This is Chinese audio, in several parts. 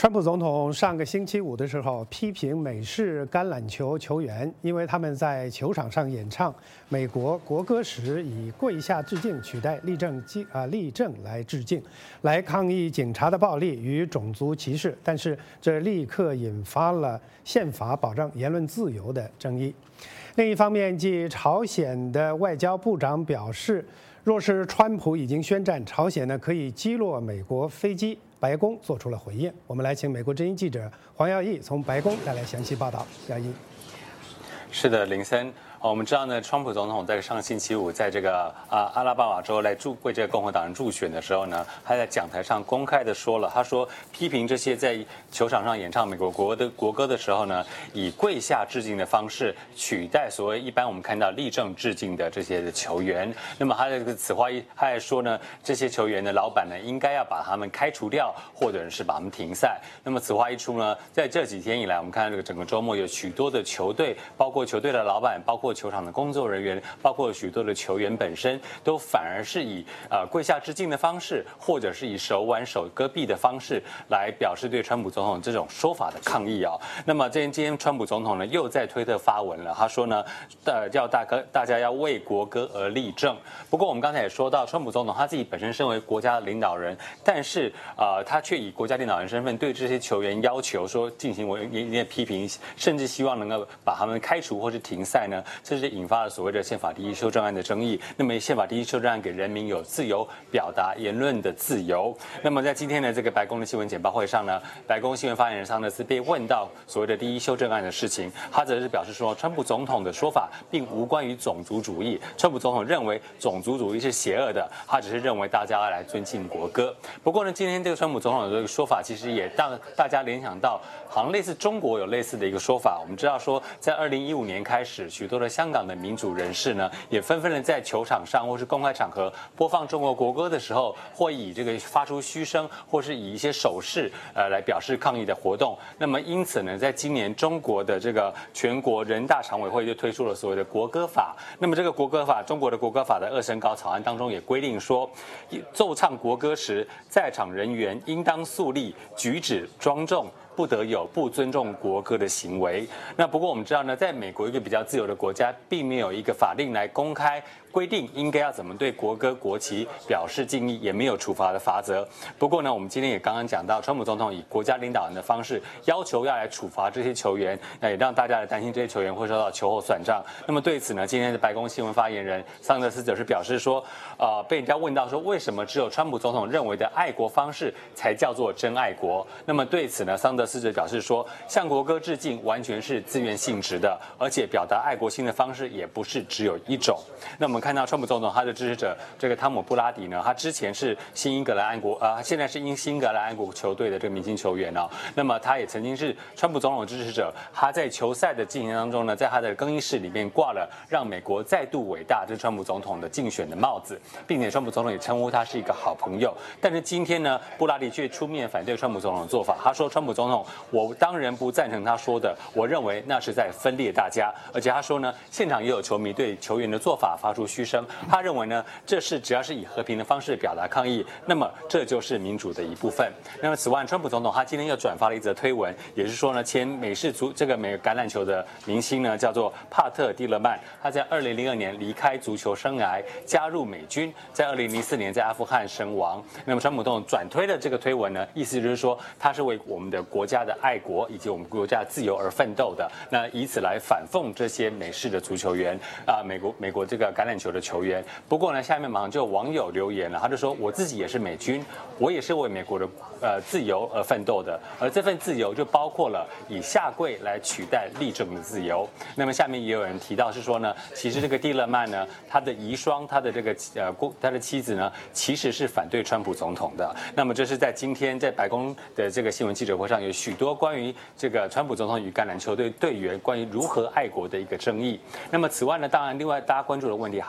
川普总统上个星期五的时候批评美式橄榄球球员，因为他们在球场上演唱美国国歌时以跪下致敬取代立正来致敬，来抗议警察的暴力与种族歧视。但是这立刻引发了宪法保障言论自由的争议。另一方面，继朝鲜的外交部长表示，若是川普已经宣战，朝鲜呢可以击落美国飞机。白宫做出了回应，我们来请美国之音记者黄耀义从白宫带来详细报道。耀义， 是的，林森。我们知道呢，川普总统在上星期五在这个阿拉巴马州来为这个共和党人助选的时候呢，他在讲台上公开的说了，他说批评这些在球场上演唱美国国歌的时候呢，以跪下致敬的方式取代所谓一般我们看到立正致敬的这些的球员。那么他这个此话他还说呢，这些球员的老板呢应该要把他们开除掉，或者是把他们停赛。那么此话一出呢，在这几天以来，我们看到这个整个周末有许多的球队，包括球队的老板，包括球场的工作人员，包括许多的球员本身，都反而是以跪下致敬的方式，或者是以手挽手割臂的方式来表示对川普总统这种说法的抗议啊。那么今天川普总统呢又在推特发文了，他说呢，叫大家要为国歌而立正。不过我们刚才也说到，川普总统他自己本身身为国家的领导人，但是他却以国家领导人身份对这些球员要求说进行一定的批评，甚至希望能够把他们开除或是停赛呢，这是引发了所谓的宪法第一修正案的争议。那么宪法第一修正案给人民有自由表达言论的自由。那么在今天的这个白宫的新闻简报会上呢，白宫新闻发言人桑德斯被问到所谓的第一修正案的事情，他则是表示说，川普总统的说法并无关于种族主义，川普总统认为种族主义是邪恶的，他只是认为大家要来尊敬国歌。不过呢，今天这个川普总统的这个说法其实也让大家联想到，好像类似中国有类似的一个说法。我们知道说，在2015年开始，许多的香港的民主人士呢，也纷纷的在球场上或是公开场合播放中国国歌的时候，或以这个发出嘘声，或是以一些手势来表示抗议的活动。那么因此呢，在今年中国的这个全国人大常委会就推出了所谓的国歌法。那么这个国歌法，中国的国歌法的2审稿草案当中也规定说，奏唱国歌时，在场人员应当肃立，举止庄重，不得有不尊重国歌的行为。那不过我们知道呢，在美国一个比较自由的国家，并没有一个法令来公开规定应该要怎么对国歌国旗表示敬意，也没有处罚的法则。不过呢，我们今天也刚刚讲到，川普总统以国家领导人的方式要求要来处罚这些球员，那也让大家来担心这些球员会受到秋后算账。那么对此呢，今天的白宫新闻发言人桑德斯则是表示说，被人家问到说，为什么只有川普总统认为的爱国方式才叫做真爱国？那么对此呢，桑德斯则表示说，向国歌致敬完全是自愿性质的，而且表达爱国心的方式也不是只有一种。那我们看到川普总统他的支持者这个汤姆布拉迪呢，他之前是新英格兰现在是新英格兰安国球队的这个明星球员哦。那么他也曾经是川普总统的支持者，他在球赛的进行当中呢，在他的更衣室里面挂了让美国再度伟大，这是川普总统的竞选的帽子，并且川普总统也称呼他是一个好朋友。但是今天呢，布拉迪却出面反对川普总统的做法，他说川普总统，我当然不赞成他说的，我认为那是在分裂大家。而且他说呢，现场也有球迷对球员的做法发出嘘声，他认为呢，这是只要是以和平的方式表达抗议，那么这就是民主的一部分。那么此外，川普总统他今天又转发了一则推文，也是说呢，前美式美橄榄球的明星呢，叫做帕特·蒂勒曼，他在2002年离开足球生涯，加入美军，在2004年在阿富汗身亡。那么川普总统转推的这个推文呢，意思就是说他是为我们的国家的爱国以及我们国家的自由而奋斗的，那以此来反讽这些美式的足球员美国这个橄榄球的球员。不过呢，下面马上就有网友留言了，他就说，我自己也是美军，我也是为美国的自由而奋斗的，而这份自由就包括了以下跪来取代立正的自由。那么下面也有人提到是说呢，其实这个蒂勒曼呢，他的遗孀，他的妻子呢，其实是反对川普总统的。那么这是在今天在白宫的这个新闻记者会上，有许多关于这个川普总统与橄榄球队队员关于如何爱国的一个争议。那么此外呢，当然另外大家关注的问题还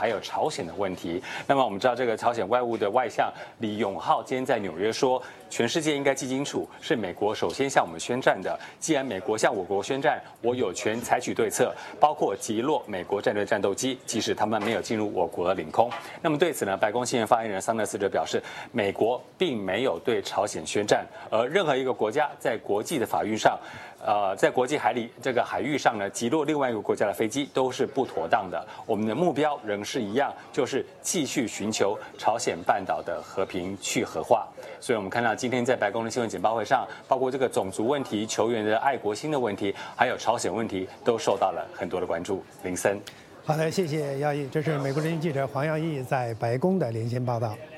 还有朝鲜的问题。那么我们知道，这个朝鲜外务的外相李永浩今天在纽约说，全世界应该记清楚，是美国首先向我们宣战的。既然美国向我国宣战，我有权采取对策，包括击落美国战略战斗机，即使他们没有进入我国的领空。那么对此呢，白宫新闻发言人桑德斯则表示，美国并没有对朝鲜宣战，而任何一个国家在国际的法律上，在国际海域上呢，击落另外一个国家的飞机都是不妥当的。我们的目标仍是一样，就是继续寻求朝鲜半岛的和平去核化。所以我们看到今天在白宫的新闻简报会上，包括这个种族问题、球员的爱国心的问题，还有朝鲜问题，都受到了很多的关注。林森， 好的，谢谢耀毅，这是美国之音记者黄耀毅在白宫的连线报道。